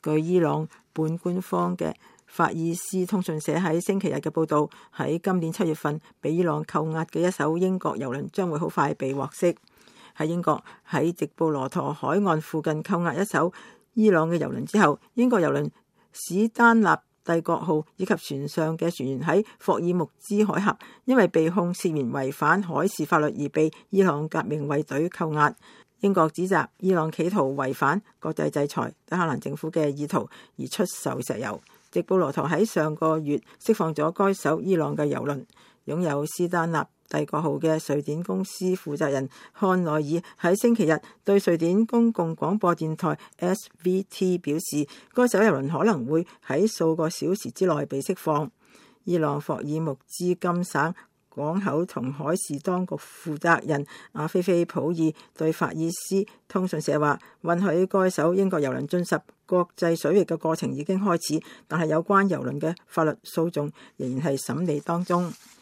據伊朗半官方嘅法爾斯通訊社喺星期日嘅報導，喺今年7月份被伊朗扣押嘅一艘英國郵輪將會好快被獲釋。喺英國喺直布羅陀海岸附近扣押一艘伊朗嘅郵輪之後，英國郵輪史丹納帝國號以及船上嘅船員喺霍爾木茲海峽因為被控涉嫌違反海事法律而被伊朗革命衛隊扣押。英國指責伊朗企圖違反國際制裁德黑蘭政府嘅意圖而出售石油。直布羅陀喺上個月釋放咗該艘伊朗嘅郵輪。擁有斯丹納帝國號嘅瑞典公司負責人漢內爾喺星期日對瑞典公共廣播電台 SVT 表示，該艘郵輪可能會喺數個小時之內被釋放。伊朗霍爾木茲金省港口同海事當局負責人阿菲菲普爾對法爾斯通訊社話，允許該艘英國郵輪進入國際水域嘅過程已經開始，但係有關郵輪嘅法律訴訟仍然係審理當中。